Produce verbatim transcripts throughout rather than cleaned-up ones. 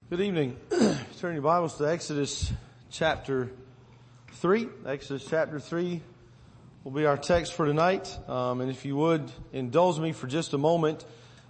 Good evening. Turn your Bibles to Exodus chapter three. Exodus chapter three will be our text for tonight. Um, and if you would indulge me for just a moment,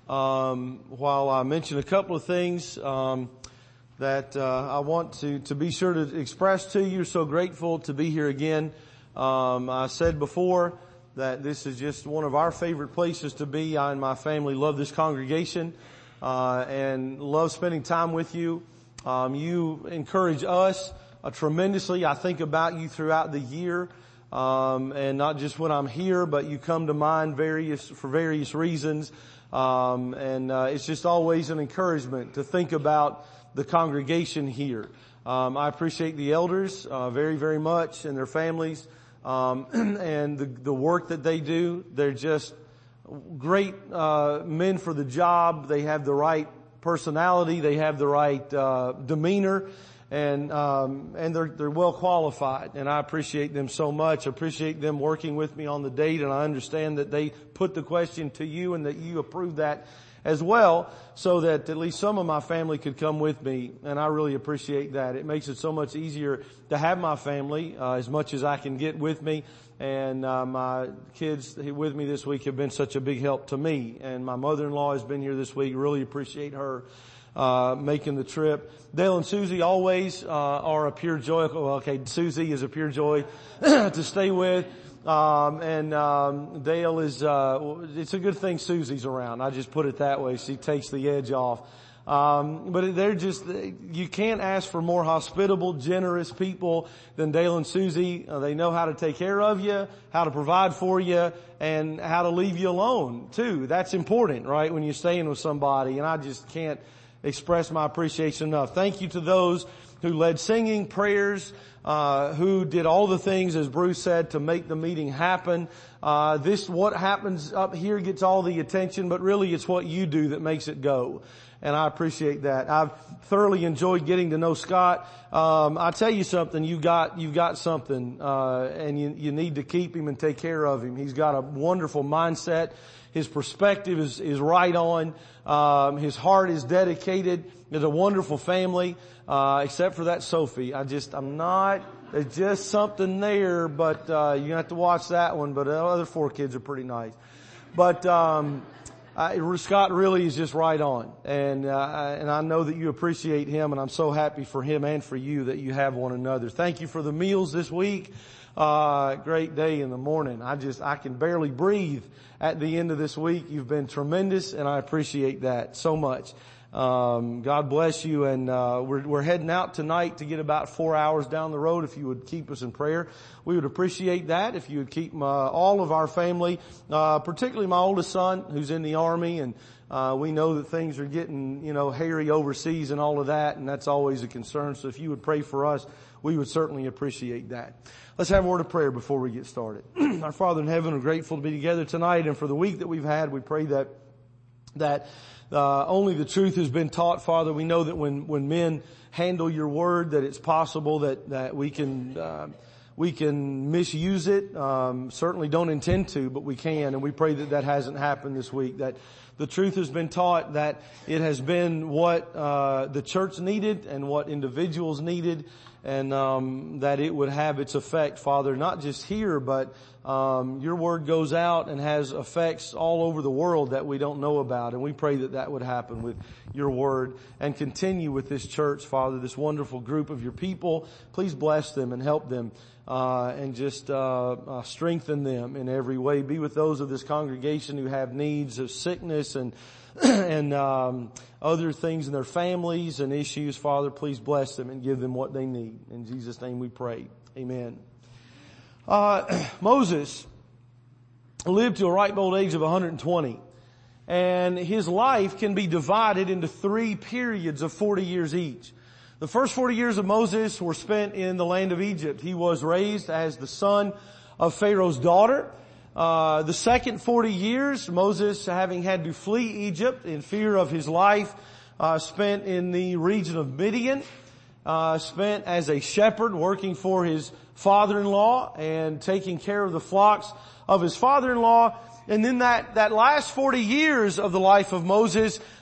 um, while I mention a couple of things um, that uh, I want to to be sure to express to you. So grateful to be here again. Um, I said before that this is just one of our favorite places to be. I and my family love this congregation. Uh, and love spending time with you. Um, you encourage us uh, tremendously. I think about you throughout the year, um, and not just when I'm here, but you come to mind various for various reasons. Um, and uh, it's just always an encouragement to think about the congregation here. Um, I appreciate the elders uh, very, very much and their families, um, and the, the work that they do. They're just great uh men for the job. They have the right personality. They have the right uh demeanor, and um and they're they're well qualified. And I appreciate them so much. I appreciate them working with me on the date, and I understand that they put the question to you and that you approve that as well, so that at least some of my family could come with me, and I really appreciate that. It makes it so much easier to have my family uh, as much as I can get with me. And uh, my kids with me this week have been such a big help to me. And my mother-in-law has been here this week. Really appreciate her uh making the trip. Dale and Susie always uh are a pure joy. Well, okay, Susie is a pure joy to stay with. Um and um Dale is uh it's a good thing Susie's around. I just put it that way. She takes the edge off. Um, but they're just, you can't ask for more hospitable, generous people than Dale and Susie. Uh, they know how to take care of you, how to provide for you, and how to leave you alone too. That's important, right? When you're staying with somebody, and I just can't express my appreciation enough. Thank you to those who led singing, prayers, uh, who did all the things, as Bruce said, to make the meeting happen. Uh, this, what happens up here gets all the attention, but really it's what you do that makes it go. And I appreciate that. I've thoroughly enjoyed getting to know Scott. Um, I tell you something, you got, you've got something, uh, and you, you need to keep him and take care of him. He's got a wonderful mindset. His perspective is, is right on. Um, his heart is dedicated. There's a wonderful family, uh, except for that Sophie. I just, I'm not, there's just something there, but, uh, you're gonna have to watch that one, but the other four kids are pretty nice. But, um, I, Scott really is just right on, and uh, and I know that you appreciate him, and I'm so happy for him and for you that you have one another. Thank you for the meals this week. Uh, great day in the morning. I just, I can barely breathe at the end of this week. You've been tremendous, and I appreciate that so much. Um, God bless you, and uh, we're we're heading out tonight to get about four hours down the road. If you would keep us in prayer, we would appreciate that. If you would keep uh, all of our family, uh, particularly my oldest son, who's in the Army, and uh, we know that things are getting, you know, hairy overseas and all of that, and that's always a concern. So if you would pray for us, we would certainly appreciate that. Let's have a word of prayer before we get started. Our Father in heaven, we're grateful to be together tonight, and for the week that we've had, we pray that that Uh, only the truth has been taught, Father. We know that when, when men handle your word, that it's possible that, that we can, uh, we can misuse it. Um, certainly don't intend to, but we can. And we pray that that hasn't happened this week, that the truth has been taught, that it has been what, uh, the church needed and what individuals needed, and, um, that it would have its effect, Father, not just here, but Um, your word goes out and has effects all over the world that we don't know about. And we pray that that would happen with your word, and continue with this church, Father, this wonderful group of your people. Please bless them and help them, uh, and just, uh, uh, strengthen them in every way. Be with those of this congregation who have needs of sickness and, and, um, other things in their families and issues. Father, please bless them and give them what they need. In Jesus' name we pray. Amen. Uh, Moses lived to a ripe old age of one hundred twenty, and his life can be divided into three periods of forty years each. The first forty years of Moses were spent in the land of Egypt. He was raised as the son of Pharaoh's daughter. Uh, the second forty years, Moses, having had to flee Egypt in fear of his life, uh, spent in the region of Midian. Uh, spent as a shepherd working for his father-in-law and taking care of the flocks of his father-in-law. And then that, that last forty years of the life of Moses,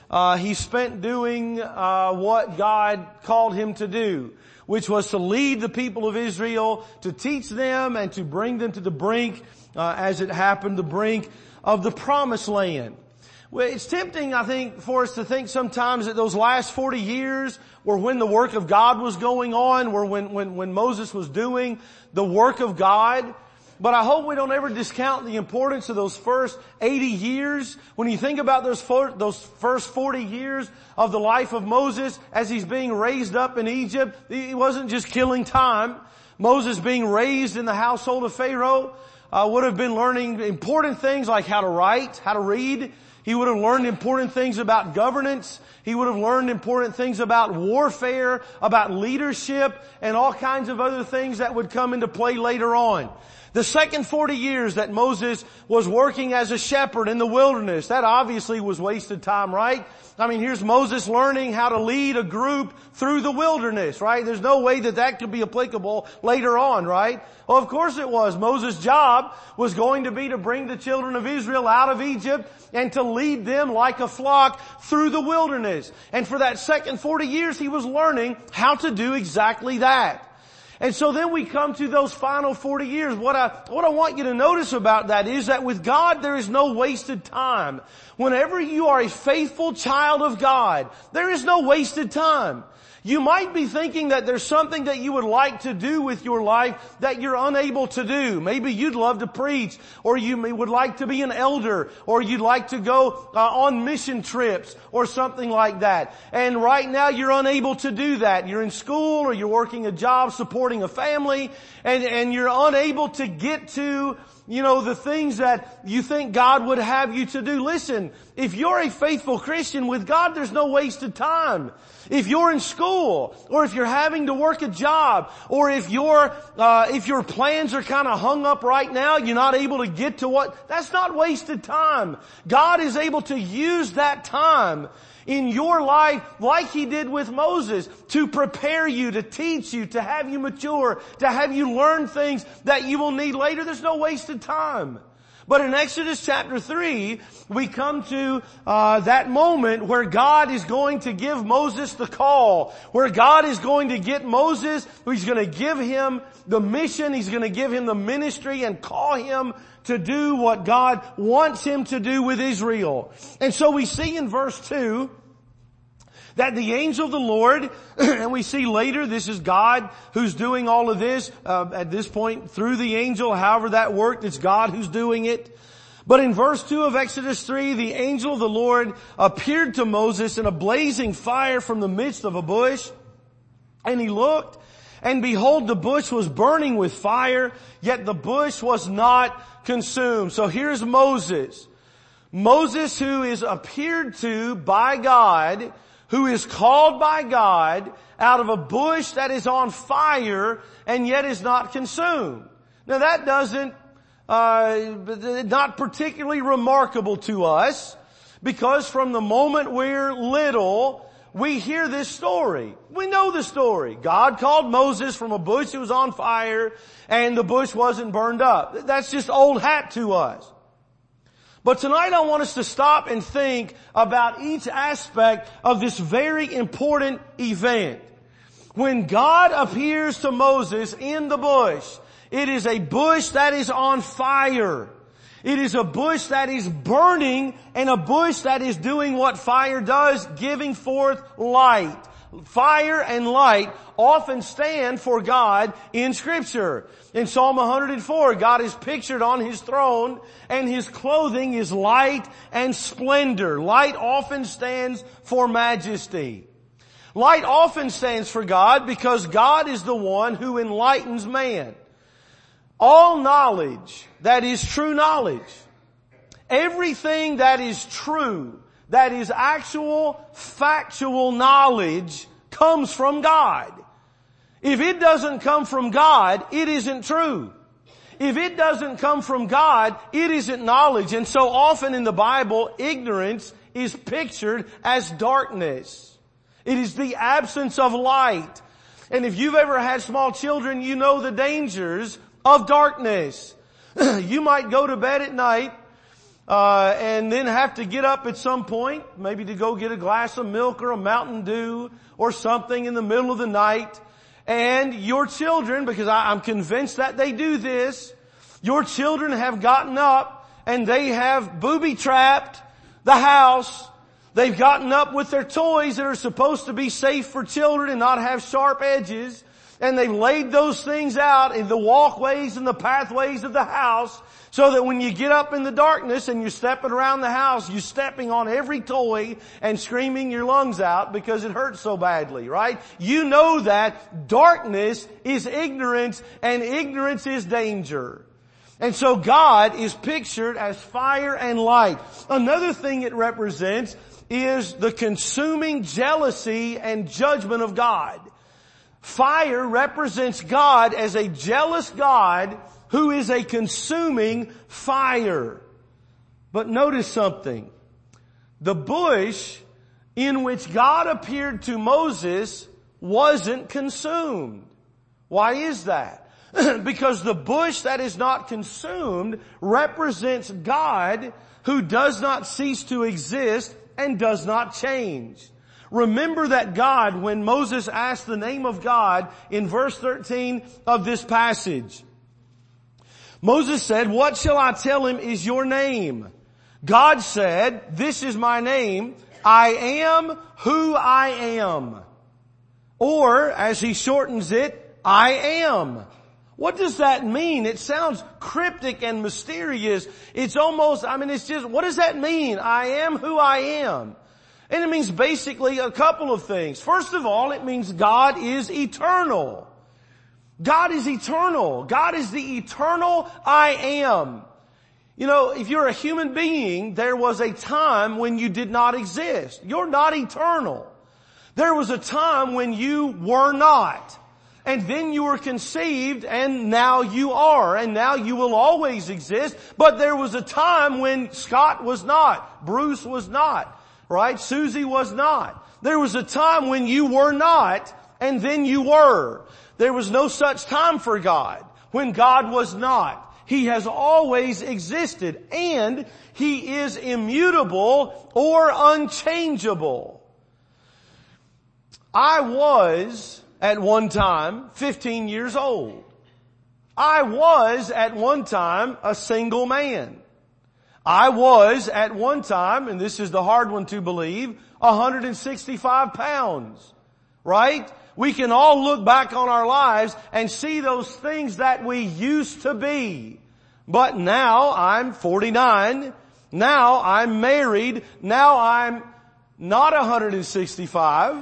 uh, he spent doing uh, what God called him to do, which was to lead the people of Israel, to teach them and to bring them to the brink, uh, as it happened, the brink of the promised land. Well, it's tempting, I think, for us to think sometimes that those last forty years were when the work of God was going on, were when, when, when Moses was doing the work of God. But I hope we don't ever discount the importance of those first eighty years. When you think about those four, those first forty years of the life of Moses as he's being raised up in Egypt, he wasn't just killing time. Moses being raised in the household of Pharaoh uh, would have been learning important things like how to write, how to read. He would have learned important things about governance. He would have learned important things about warfare, about leadership, and all kinds of other things that would come into play later on. The second forty years that Moses was working as a shepherd in the wilderness, that obviously was wasted time, right? I mean, here's Moses learning how to lead a group through the wilderness, right? There's no way that that could be applicable later on, right? Well, of course it was. Moses' job was going to be to bring the children of Israel out of Egypt and to lead them like a flock through the wilderness. And for that second forty years, he was learning how to do exactly that. And so then we come to those final forty years. What I, what I want you to notice about that is that with God there is no wasted time. Whenever you are a faithful child of God, there is no wasted time. You might be thinking that there's something that you would like to do with your life that you're unable to do. Maybe you'd love to preach, or you would like to be an elder, or you'd like to go uh, on mission trips, or something like that. And right now you're unable to do that. You're in school, or you're working a job supporting a family, and, and you're unable to get to you know, the things that you think God would have you to do. Listen, if you're a faithful Christian with God, there's no wasted time. If you're in school, or if you're having to work a job, or if your, uh, if your plans are kind of hung up right now, you're not able to get to what, that's not wasted time. God is able to use that time in your life like He did with Moses to prepare you, to teach you, to have you mature, to have you learn things that you will need later. There's no wasted time. But in Exodus chapter three, we come to uh that moment where God is going to give Moses the call, where God is going to get Moses, He's going to give him the mission, He's going to give him the ministry and call him to do what God wants him to do with Israel. And so we see in verse two that the angel of the Lord, and we see later this is God who's doing all of this, uh, at this point through the angel, however that worked, it's God who's doing it. But in verse two of Exodus three, the angel of the Lord appeared to Moses in a blazing fire from the midst of a bush. And he looked, and behold, the bush was burning with fire, yet the bush was not consumed. So here's Moses. Moses, who is appeared to by God, who is called by God out of a bush that is on fire and yet is not consumed. Now that doesn't, uh, not particularly remarkable to us, because from the moment we're little, we hear this story. We know the story. God called Moses from a bush that was on fire and the bush wasn't burned up. That's just old hat to us. But tonight I want us to stop and think about each aspect of this very important event. When God appears to Moses in the bush, it is a bush that is on fire. It is a bush that is burning, and a bush that is doing what fire does, giving forth light. Fire and light often stand for God in Scripture. In Psalm one hundred four, God is pictured on His throne, and His clothing is light and splendor. Light often stands for majesty. Light often stands for God because God is the one who enlightens man. All knowledge that is true knowledge, everything that is true, that is actual, factual knowledge, comes from God. If it doesn't come from God, it isn't true. If it doesn't come from God, it isn't knowledge. And so often in the Bible, ignorance is pictured as darkness. It is the absence of light. And if you've ever had small children, you know the dangers of darkness. You might go to bed at night uh, and then have to get up at some point, maybe to go get a glass of milk or a Mountain Dew or something in the middle of the night. And your children, because I, I'm convinced that they do this, your children have gotten up and they have booby-trapped the house. They've gotten up with their toys that are supposed to be safe for children and not have sharp edges. And they've laid those things out in the walkways and the pathways of the house so that when you get up in the darkness and you're stepping around the house, you're stepping on every toy and screaming your lungs out because it hurts so badly, right? You know that darkness is ignorance and ignorance is danger. And so God is pictured as fire and light. Another thing it represents is the consuming jealousy and judgment of God. Fire represents God as a jealous God who is a consuming fire. But notice something. The bush in which God appeared to Moses wasn't consumed. Why is that? Because the bush that is not consumed represents God who does not cease to exist and does not change. Remember that God, when Moses asked the name of God in verse thirteen of this passage, Moses said, "What shall I tell him is your name?" God said, "This is my name. I am who I am." Or, as he shortens it, I am. What does that mean? It sounds cryptic and mysterious. It's almost, I mean, it's just, what does that mean? I am who I am. And it means basically a couple of things. First of all, it means God is eternal. God is eternal. God is the eternal I am. You know, if you're a human being, there was a time when you did not exist. You're not eternal. There was a time when you were not. And then you were conceived and now you are. And now you will always exist. But there was a time when Scott was not. Bruce was not. Right? Susie was not. There was a time when you were not, and then you were. There was no such time for God when God was not. He has always existed, and He is immutable or unchangeable. I was, at one time, fifteen years old. I was, at one time, a single man. I was at one time, and this is the hard one to believe, one hundred sixty-five pounds. Right? We can all look back on our lives and see those things that we used to be. But now I'm forty-nine. Now I'm married. Now I'm not one hundred sixty-five.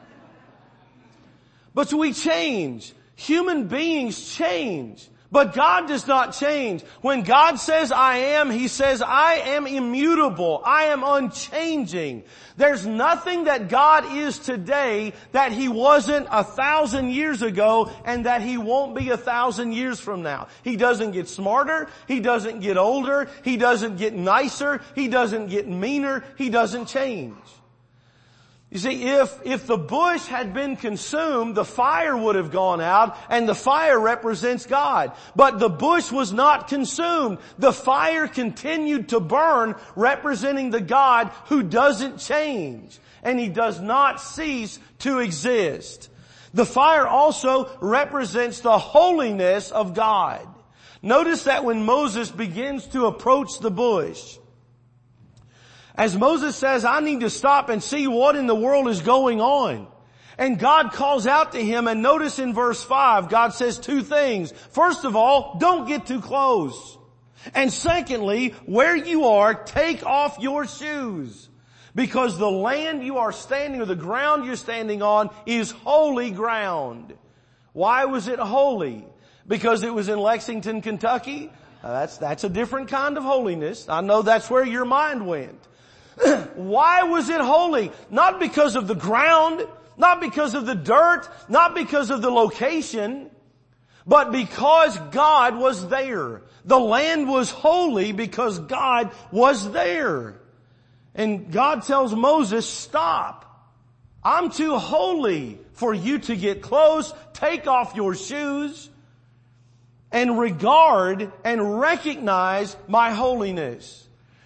But we change. Human beings change. But God does not change. When God says I am, He says I am immutable. I am unchanging. There's nothing that God is today that He wasn't a thousand years ago and that He won't be a thousand years from now. He doesn't get smarter. He doesn't get older. He doesn't get nicer. He doesn't get meaner. He doesn't change. You see, if, if the bush had been consumed, the fire would have gone out, and the fire represents God. But the bush was not consumed. The fire continued to burn, representing the God who doesn't change, and He does not cease to exist. The fire also represents the holiness of God. Notice that when Moses begins to approach the bush, as Moses says, I need to stop and see what in the world is going on. And God calls out to him, and notice in verse five, God says two things. First of all, don't get too close. And secondly, where you are, take off your shoes. Because the land you are standing, or the ground you're standing on, is holy ground. Why was it holy? Because it was in Lexington, Kentucky? Uh, that's, that's a different kind of holiness. I know that's where your mind went. Why was it holy? Not because of the ground, not because of the dirt, not because of the location, but because God was there. The land was holy because God was there. And God tells Moses, stop. I'm too holy for you to get close. Take off your shoes and regard and recognize my holiness.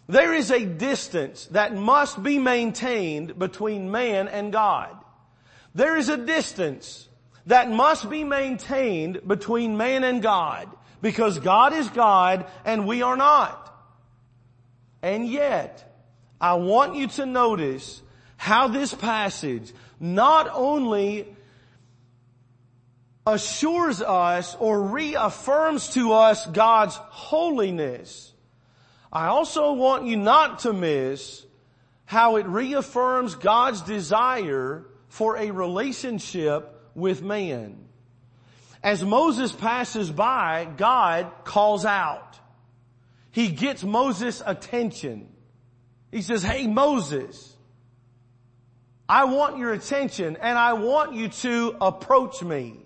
There is a distance that must be maintained between man and God. There is a distance that must be maintained between man and God, because God is God and we are not. And yet, I want you to notice how this passage not only assures us or reaffirms to us God's holiness, I also want you not to miss how it reaffirms God's desire for a relationship with man. As Moses passes by, God calls out. He gets Moses' attention. He says, "Hey Moses, I want your attention and I want you to approach me."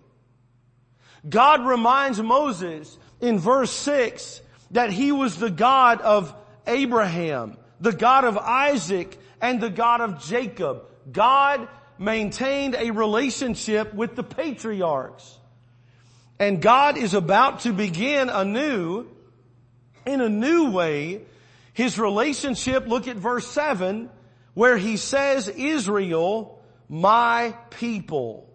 God reminds Moses in verse six that he was the God of Abraham, the God of Isaac, and the God of Jacob. God maintained a relationship with the patriarchs. And God is about to begin anew, in a new way, His relationship. Look at verse seven, where He says, "Israel, my people."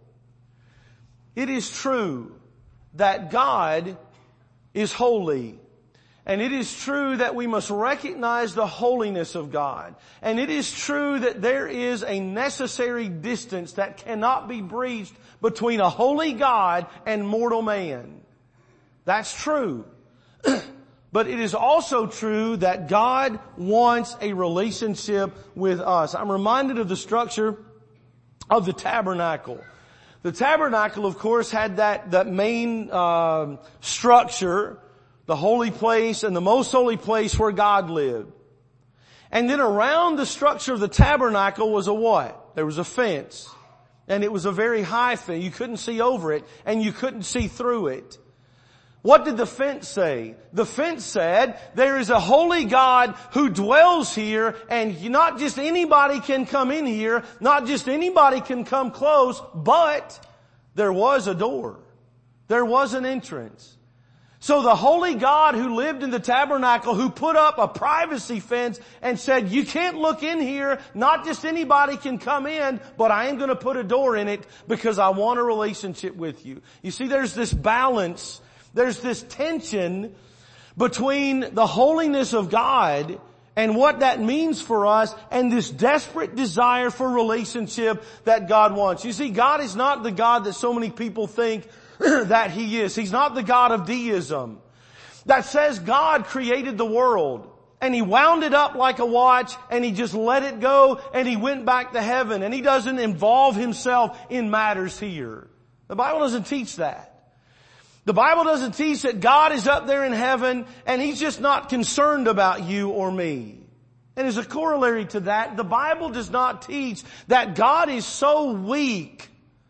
It is true that God is holy. And it is true that we must recognize the holiness of God. And it is true that there is a necessary distance that cannot be breached between a holy God and mortal man. That's true. But it is also true that God wants a relationship with us. I'm reminded of the structure of the tabernacle. The tabernacle, of course, had that, that main uh, structure, the holy place and the most holy place where God lived. And then around the structure of the tabernacle was a what? There was a fence. And it was a very high fence. You couldn't see over it and you couldn't see through it. What did the fence say? The fence said, there is a holy God who dwells here, and not just anybody can come in here, not just anybody can come close, but there was a door. There was an entrance. So the holy God who lived in the tabernacle, who put up a privacy fence and said, you can't look in here, not just anybody can come in, but I am going to put a door in it because I want a relationship with you. You see, there's this balance. There's this tension between the holiness of God and what that means for us and this desperate desire for relationship that God wants. You see, God is not the God that so many people think that He is. He's not the God of deism that says God created the world and He wound it up like a watch and He just let it go and He went back to heaven and He doesn't involve Himself in matters here. The Bible doesn't teach that. The Bible doesn't teach that God is up there in heaven and He's just not concerned about you or me. And as a corollary to that, the Bible does not teach that God is so weak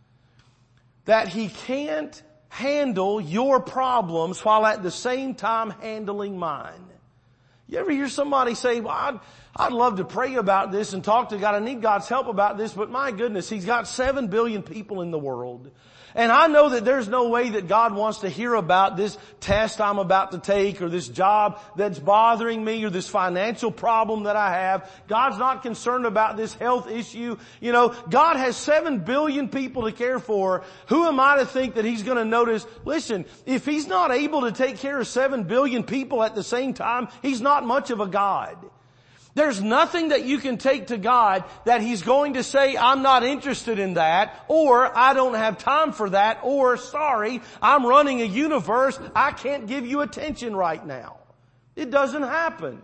that He can't handle your problems while at the same time handling mine. You ever hear somebody say, well, I'd, I'd love to pray about this and talk to God. I need God's help about this, but my goodness, He's got seven billion people in the world. And I know that there's no way that God wants to hear about this test I'm about to take or this job that's bothering me or this financial problem that I have. God's not concerned about this health issue. You know, God has seven billion people to care for. Who am I to think that He's going to notice? Listen, if He's not able to take care of seven billion people at the same time, He's not much of a God. There's nothing that you can take to God that He's going to say, I'm not interested in that, or I don't have time for that, or sorry, I'm running a universe, I can't give you attention right now. It doesn't happen.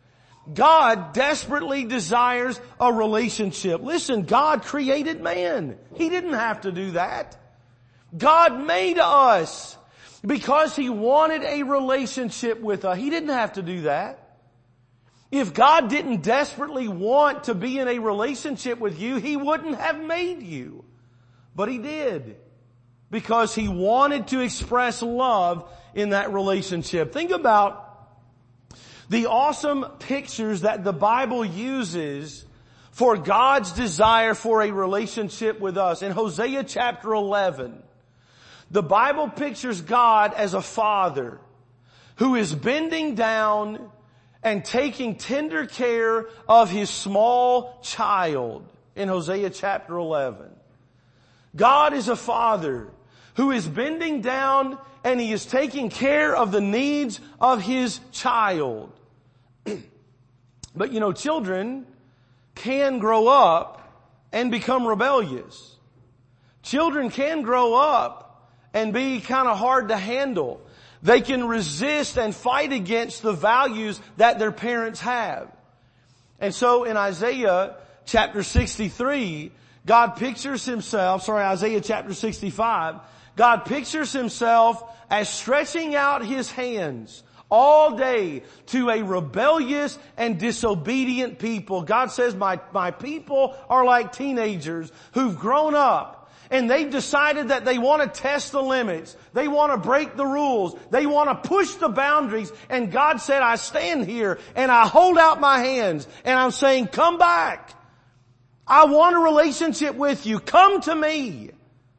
God desperately desires a relationship. Listen, God created man. He didn't have to do that. God made us because He wanted a relationship with us. He didn't have to do that. If God didn't desperately want to be in a relationship with you, He wouldn't have made you. But He did. Because He wanted to express love in that relationship. Think about the awesome pictures that the Bible uses for God's desire for a relationship with us. In Hosea chapter eleven, the Bible pictures God as a father who is bending down and taking tender care of his small child in Hosea chapter eleven. God is a father who is bending down and he is taking care of the needs of his child. But you know, children can grow up and become rebellious. Children can grow up and be kind of hard to handle. They can resist and fight against the values that their parents have. And so in Isaiah chapter sixty-three, God pictures himself, sorry, Isaiah chapter sixty-five, God pictures himself as stretching out his hands all day to a rebellious and disobedient people. God says, my, my people are like teenagers who've grown up. And they've decided that they want to test the limits. They want to break the rules. They want to push the boundaries. And God said, I stand here and I hold out my hands and I'm saying, come back. I want a relationship with you. Come to me.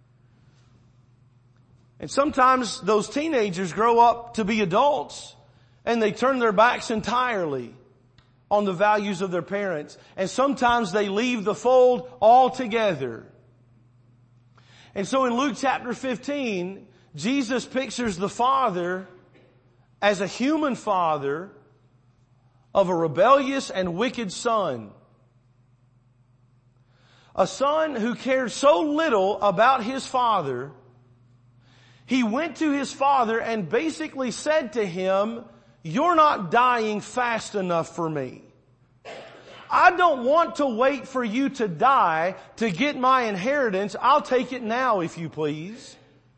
And sometimes those teenagers grow up to be adults and they turn their backs entirely on the values of their parents. And sometimes they leave the fold altogether. And so in Luke chapter fifteen, Jesus pictures the father as a human father of a rebellious and wicked son. A son who cared so little about his father, he went to his father and basically said to him, you're not dying fast enough for me. I don't want to wait for you to die to get my inheritance. I'll take it now, if you please.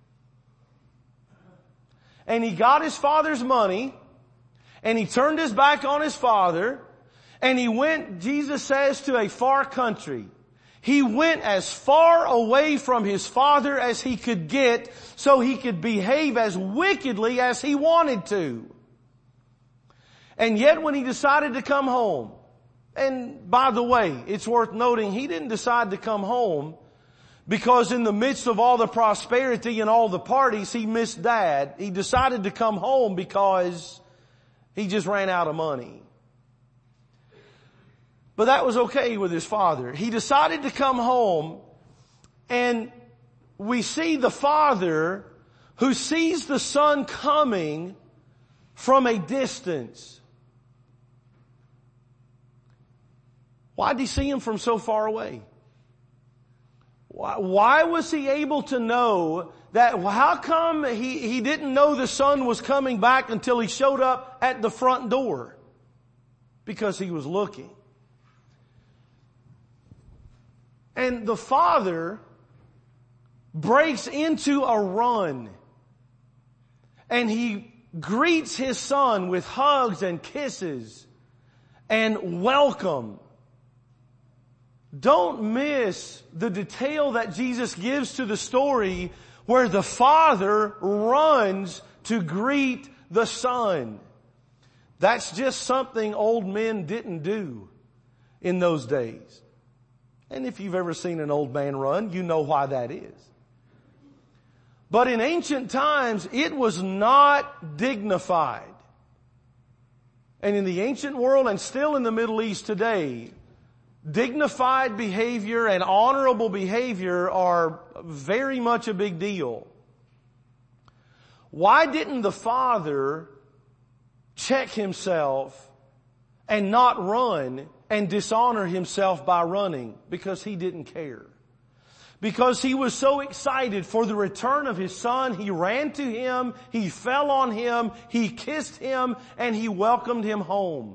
And he got his father's money, and he turned his back on his father, and he went, Jesus says, to a far country. He went as far away from his father as he could get so he could behave as wickedly as he wanted to. And yet when he decided to come home, and by the way, it's worth noting, he didn't decide to come home because in the midst of all the prosperity and all the parties, he missed dad. He decided to come home because he just ran out of money. But that was okay with his father. He decided to come home, and we see the father who sees the son coming from a distance. Why did he see him from so far away? Why, why was he able to know that? How come he, he didn't know the son was coming back until he showed up at the front door? Because he was looking. And the father breaks into a run. And he greets his son with hugs and kisses and welcome. Don't miss the detail that Jesus gives to the story where the father runs to greet the son. That's just something old men didn't do in those days. And if you've ever seen an old man run, you know why that is. But in ancient times, it was not dignified. And in the ancient world and still in the Middle East today, dignified behavior and honorable behavior are very much a big deal. Why didn't the father check himself and not run and dishonor himself by running? Because he didn't care. Because he was so excited for the return of his son, he ran to him, he fell on him, he kissed him, and he welcomed him home.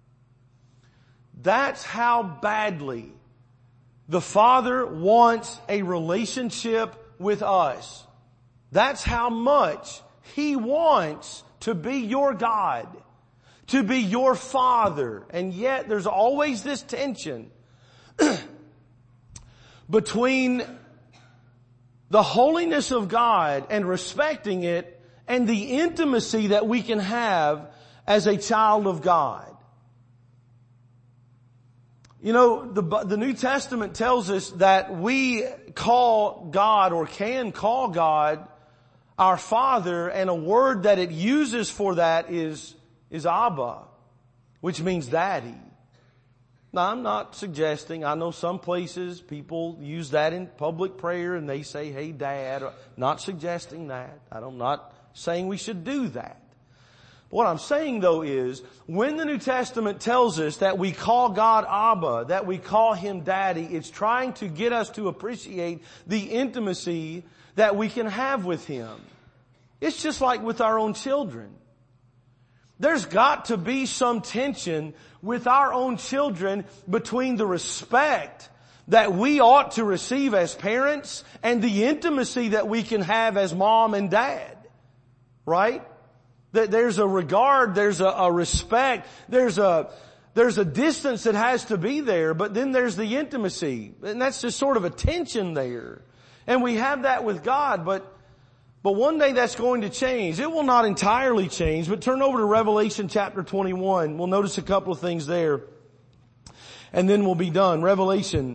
That's how badly the Father wants a relationship with us. That's how much He wants to be your God, to be your Father. And yet there's always this tension between the holiness of God and respecting it and the intimacy that we can have as a child of God. You know, the, the New Testament tells us that we call God or can call God our Father, and a word that it uses for that is, is Abba. which means daddy. Now, I'm not suggesting, I know some places people use that in public prayer and they say, hey, Dad. Not suggesting that. I'm not saying we should do that. What I'm saying though is, when the New Testament tells us that we call God Abba, that we call Him Daddy, it's trying to get us to appreciate the intimacy that we can have with Him. It's just like with our own children. There's got to be some tension with our own children between the respect that we ought to receive as parents and the intimacy that we can have as mom and dad. Right? That there's a regard, there's a, a respect, there's a, there's a distance that has to be there, but then there's the intimacy. And that's just sort of a tension there. And we have that with God, but But one day that's going to change. It will not entirely change, but turn over to Revelation chapter twenty-one. We'll notice a couple of things there. And then we'll be done. Revelation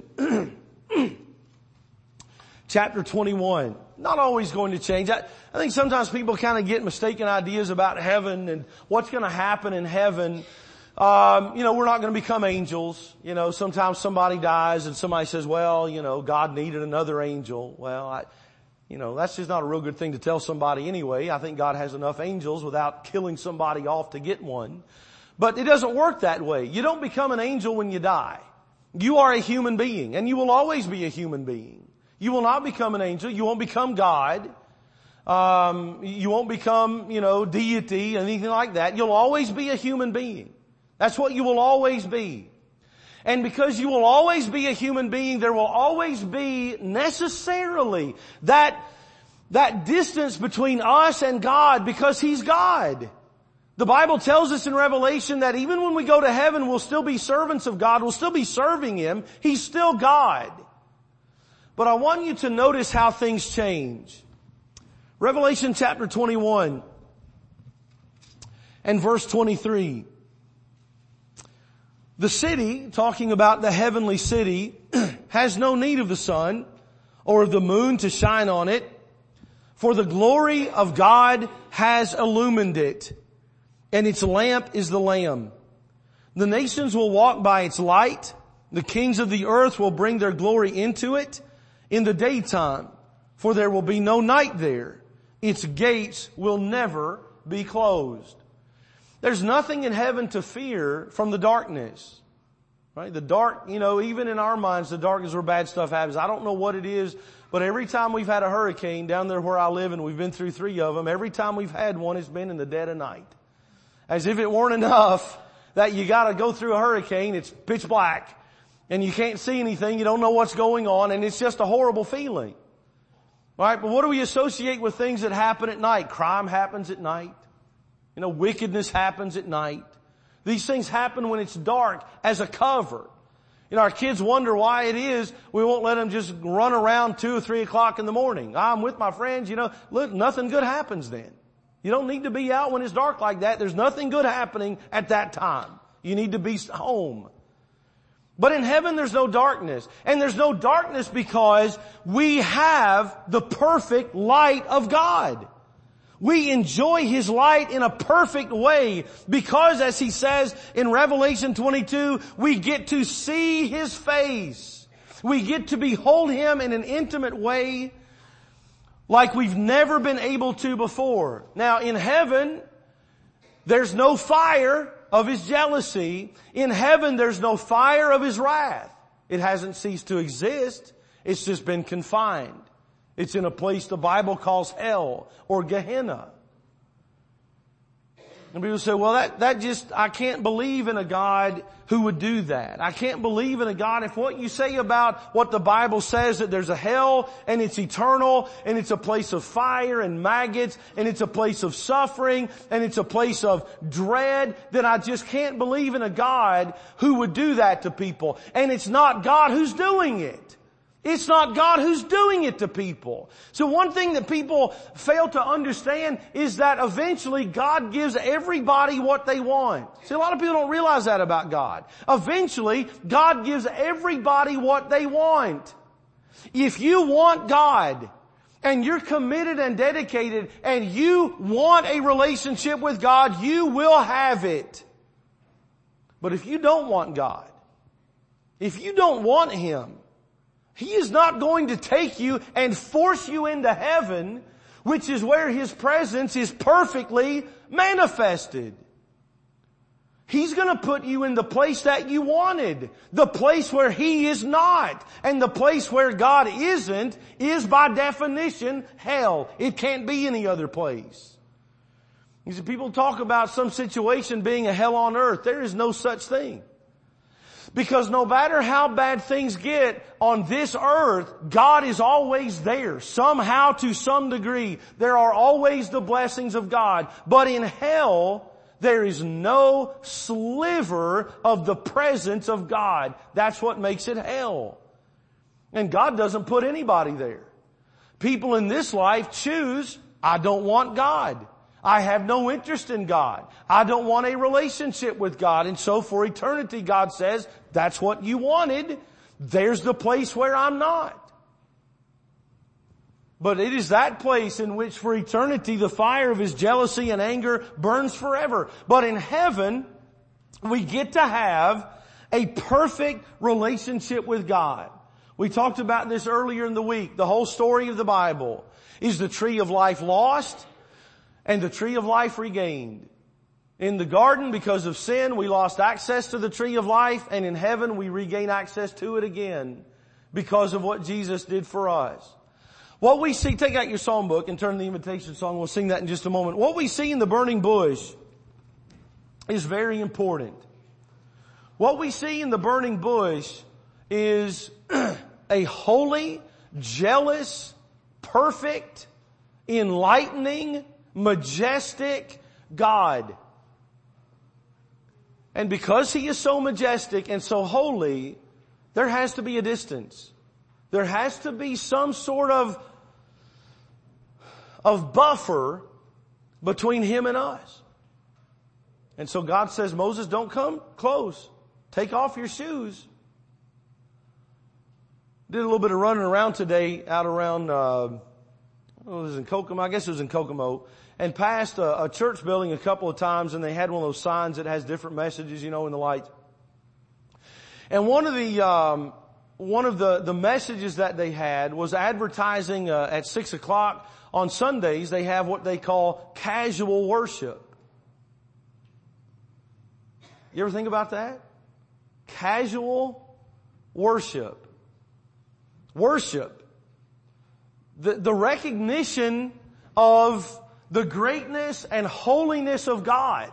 chapter twenty-one. Not always going to change. I, I think sometimes people kind of get mistaken ideas about heaven and what's going to happen in heaven. Um, you know, we're not going to become angels. You know, sometimes somebody dies and somebody says, well, you know, God needed another angel. Well, I... You know, that's just not a real good thing to tell somebody anyway. I think God has enough angels without killing somebody off to get one. But it doesn't work that way. You don't become an angel when you die. You are a human being, and you will always be a human being. You will not become an angel. You won't become God. Um, you won't become, you know, deity, anything like that. You'll always be a human being. That's what you will always be. And because you will always be a human being, there will always be necessarily that, that distance between us and God because He's God. The Bible tells us in Revelation that even when we go to heaven, we'll still be servants of God. We'll still be serving Him. He's still God. But I want you to notice how things change. Revelation chapter twenty-one and verse twenty-three. The city, talking about the heavenly city, has no need of the sun or of the moon to shine on it, for the glory of God has illumined it, and its lamp is the Lamb. The nations will walk by its light. The kings of the earth will bring their glory into it in the daytime, for there will be no night there. Its gates will never be closed. There's nothing in heaven to fear from the darkness. Right? The dark, you know, even in our minds, the dark is where bad stuff happens. I don't know what it is, but every time we've had a hurricane down there where I live, and we've been through three of them, every time we've had one, it's been in the dead of night. As if it weren't enough that you gotta go through a hurricane, it's pitch black, and you can't see anything, you don't know what's going on, and it's just a horrible feeling. Right? But what do we associate with things that happen at night? Crime happens at night. You know, wickedness happens at night. These things happen when it's dark as a cover. You know, our kids wonder why it is we won't let them just run around two or three o'clock in the morning. I'm with my friends, you know, look, nothing good happens then. You don't need to be out when it's dark like that. There's nothing good happening at that time. You need to be home. But in heaven there's no darkness. And there's no darkness because we have the perfect light of God. We enjoy His light in a perfect way because, as He says in Revelation twenty-two, we get to see His face. We get to behold Him in an intimate way like we've never been able to before. Now, in heaven, there's no fire of His jealousy. In heaven, there's no fire of His wrath. It hasn't ceased to exist. It's just been confined. It's in a place the Bible calls hell or Gehenna. And people say, well, that, that just, I can't believe in a God who would do that. I can't believe in a God if what you say about what the Bible says, that there's a hell and it's eternal and it's a place of fire and maggots and it's a place of suffering and it's a place of dread, then I just can't believe in a God who would do that to people. And it's not God who's doing it. It's not God who's doing it to people. So one thing that people fail to understand is that eventually God gives everybody what they want. See, a lot of people don't realize that about God. Eventually, God gives everybody what they want. If you want God, and you're committed and dedicated, and you want a relationship with God, you will have it. But if you don't want God, if you don't want Him, He is not going to take you and force you into heaven, which is where His presence is perfectly manifested. He's going to put you in the place that you wanted. The place where He is not. And the place where God isn't is by definition hell. It can't be any other place. You see, people talk about some situation being a hell on earth. There is no such thing. Because no matter how bad things get on this earth, God is always there. Somehow, to some degree, there are always the blessings of God. But in hell, there is no sliver of the presence of God. That's what makes it hell. And God doesn't put anybody there. People in this life choose, I don't want God. I have no interest in God. I don't want a relationship with God. And so for eternity, God says, that's what you wanted. There's the place where I'm not. But it is that place in which for eternity the fire of His jealousy and anger burns forever. But in heaven, we get to have a perfect relationship with God. We talked about this earlier in the week. The whole story of the Bible is the tree of life lost and the tree of life regained. In the garden, because of sin, we lost access to the tree of life, and in heaven we regain access to it again because of what Jesus did for us. What we see, take out your song book and turn to the invitation song. We'll sing that in just a moment. What we see in the burning bush is very important. What we see in the burning bush is a holy, jealous, perfect, enlightening, majestic God. And because He is so majestic and so holy, there has to be a distance. There has to be some sort of, of buffer between Him and us. And so God says, Moses, don't come close. Take off your shoes. Did a little bit of running around today out around, uh, it was in Kokomo, I guess it was in Kokomo, and passed a, a church building a couple of times, and they had one of those signs that has different messages, you know, in the light. And one of the, um, One of the, the messages that they had was advertising uh, at six o'clock on Sundays. They have what they call casual worship. You ever think about that? Casual worship. Worship. The, the recognition of the greatness and holiness of God.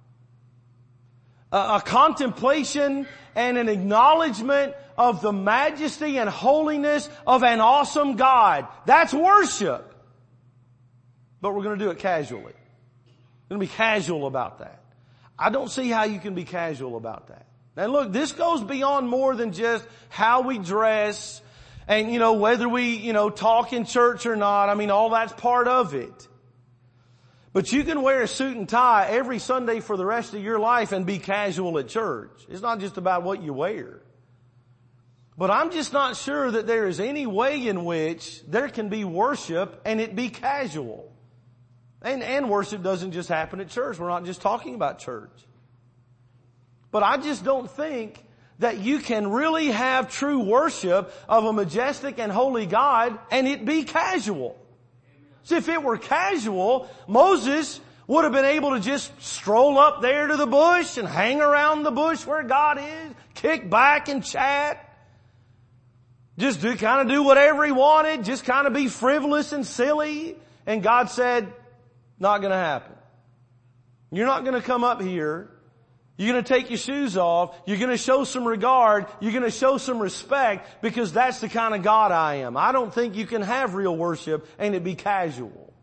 A, a contemplation and an acknowledgement of the majesty and holiness of an awesome God. That's worship. But we're going to do it casually. We're going to be casual about that. I don't see how you can be casual about that. Now look, this goes beyond more than just how we dress and, you know, whether we, you know, talk in church or not. I mean, all that's part of it. But you can wear a suit and tie every Sunday for the rest of your life and be casual at church. It's not just about what you wear. But I'm just not sure that there is any way in which there can be worship and it be casual. And, and worship doesn't just happen at church. We're not just talking about church. But I just don't think that you can really have true worship of a majestic and holy God and it be casual. See, if it were casual, Moses would have been able to just stroll up there to the bush and hang around the bush where God is, kick back and chat. Just do, kind of do whatever he wanted, just kind of be frivolous and silly. And God said, not going to happen. You're not going to come up here. You're going to take your shoes off. You're going to show some regard. You're going to show some respect because that's the kind of God I am. I don't think you can have real worship and it be casual.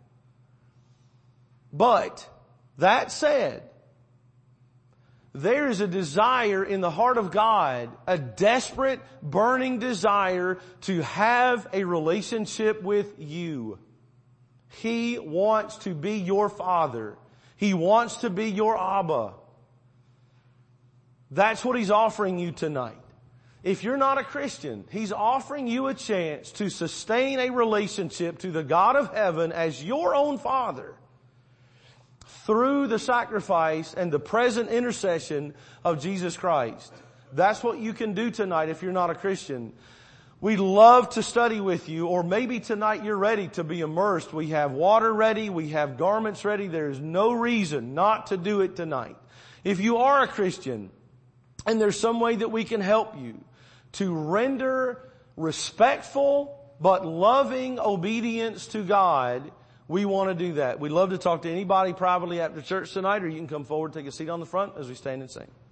But that said, there is a desire in the heart of God, a desperate, burning desire to have a relationship with you. He wants to be your Father. He wants to be your Abba. That's what He's offering you tonight. If you're not a Christian, He's offering you a chance to sustain a relationship to the God of heaven as your own Father, through the sacrifice and the present intercession of Jesus Christ. That's what you can do tonight if you're not a Christian. We'd love to study with you, or maybe tonight you're ready to be immersed. We have water ready. We have garments ready. There's no reason not to do it tonight. If you are a Christian and there's some way that we can help you to render respectful but loving obedience to God, we want to do that. We'd love to talk to anybody privately after church tonight, or you can come forward, take a seat on the front as we stand and sing.